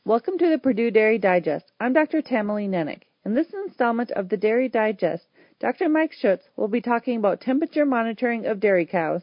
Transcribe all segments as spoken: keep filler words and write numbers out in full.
Welcome to the Purdue Dairy Digest. I'm Doctor Tamalee Nennick. In this installment of the Dairy Digest, Doctor Mike Schutz will be talking about temperature monitoring of dairy cows.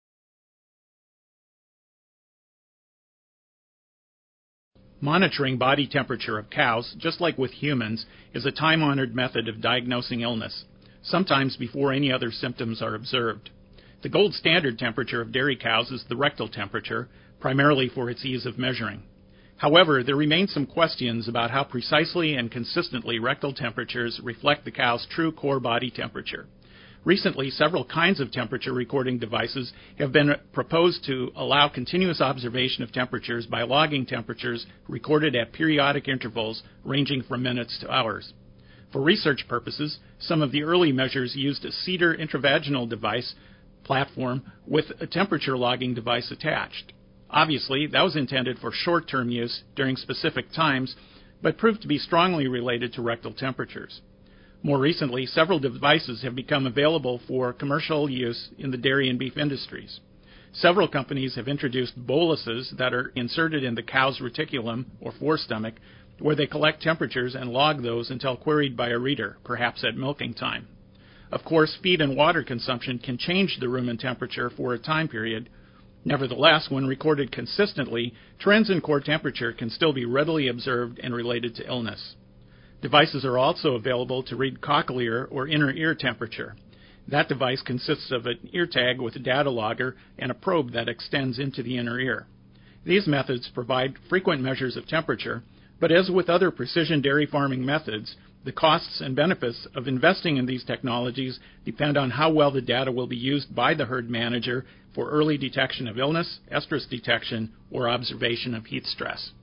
Monitoring body temperature of cows, just like with humans, is a time-honored method of diagnosing illness, sometimes before any other symptoms are observed. The gold standard temperature of dairy cows is the rectal temperature, primarily for its ease of measuring. However, there remain some questions about how precisely and consistently rectal temperatures reflect the cow's true core body temperature. Recently, several kinds of temperature recording devices have been proposed to allow continuous observation of temperatures by logging temperatures recorded at periodic intervals ranging from minutes to hours. For research purposes, some of the early measures used a Cedar intravaginal device platform with a temperature logging device attached. Obviously, that was intended for short-term use during specific times, but proved to be strongly related to rectal temperatures. More recently, several devices have become available for commercial use in the dairy and beef industries. Several companies have introduced boluses that are inserted in the cow's reticulum or forestomach, where they collect temperatures and log those until queried by a reader, perhaps at milking time. Of course, feed and water consumption can change the rumen temperature for a time period. Nevertheless, when recorded consistently, trends in core temperature can still be readily observed and related to illness. Devices are also available to read cochlear or inner ear temperature. That device consists of an ear tag with a data logger and a probe that extends into the inner ear. These methods provide frequent measures of temperature, but as with other precision dairy farming methods, the costs and benefits of investing in these technologies depend on how well the data will be used by the herd manager for early detection of illness, estrus detection, or observation of heat stress.